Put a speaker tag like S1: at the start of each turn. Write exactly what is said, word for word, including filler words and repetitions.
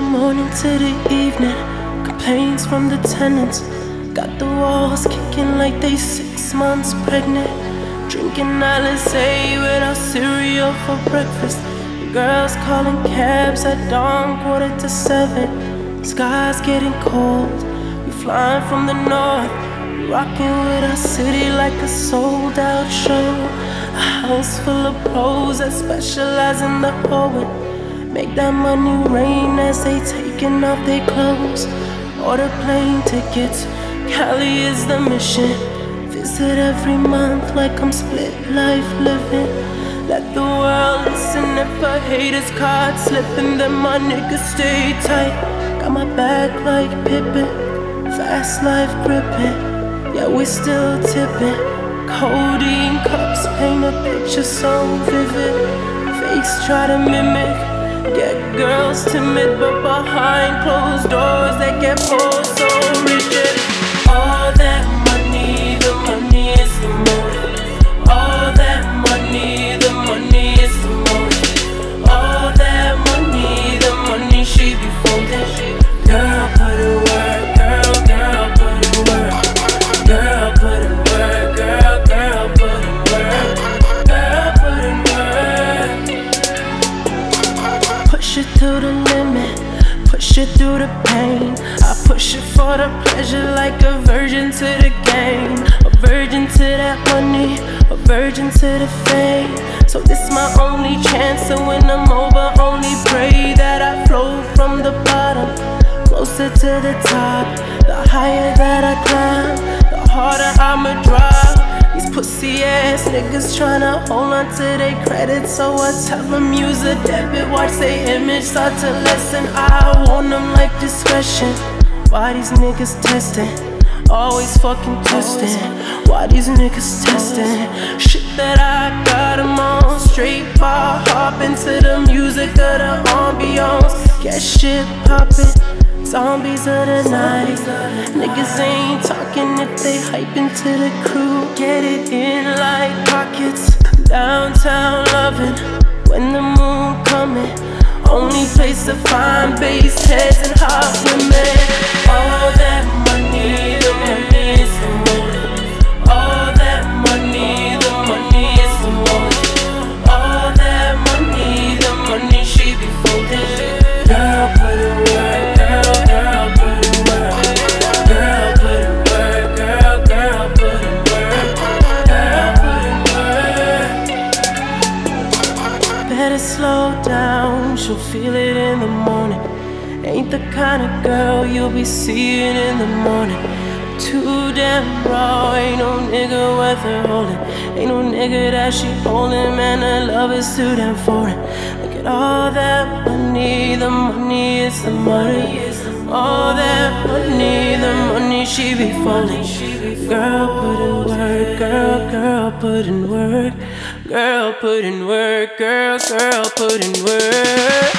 S1: morning to the evening, complaints from the tenants. Got the walls kicking like they six months pregnant. Drinking Alizé without cereal for breakfast. Girls calling cabs at dawn, quarter to seven. Sky's getting cold, we flying from the north. Rocking with our city like a sold out show. A house full of pros that specialize in the hoeing. Make that money rain as they taking off their clothes. Order plane tickets, Cali is the mission. Visit every month like I'm split life living. Let the world listen if a hater's caught slipping, then my niggas stay tight. Got my back like Pippin, fast life gripping. Yeah, we still tipping. Codeine cups paint a picture so vivid. Fakes try to mimic, get girls timid, but behind closed doors they get pulled so rigid. All that money, the money is the motive. All that money, the money is the motive. All that money, the money she be folding. Girl, put it work, girl, girl, put it work. Girl, put it work, girl, girl, put it work. Girl, put it work. Push it to the limit, push it through the pain. I push it for the pleasure like a virgin to the game. A virgin to that money, a virgin to the fame. So this my only chance, so when I'm over, only pray that I flow from the bottom closer to the top. The higher that I climb, the harder I'ma drop. These pussy ass niggas tryna hold on to their credit, so I tell them use a debit. Watch their image start to lessen. I want them like discretion. Why these niggas testing? Always fucking testing. Why these niggas testing? Shit that I got them on. Straight bar hop into the music of the ambiance. Get shit poppin'. Zombies of the night. Niggas ain't talking if they hyping to the crew. Get it in like pockets. Downtown loving when the moon coming. Only place to find bass heads and hot women. All that money, the money is the motive. All that money, the money is the motive. All that money, the money she be folding. Girl, put it work, girl, girl, put it work. Girl, put it work, girl, girl, put it work. Girl, put it work. Better slow down, she'll feel it in the morning. Ain't the kind of girl you'll be seeing in the morning. Too damn raw, ain't no nigga worth her holding. Ain't no nigga that she holding, man, her love is too damn foreign. Look at all that money, the money is the money. All that money, the money she be folding. Girl, put in work, girl, girl, put in work. Girl, put in work, girl, girl, put in work.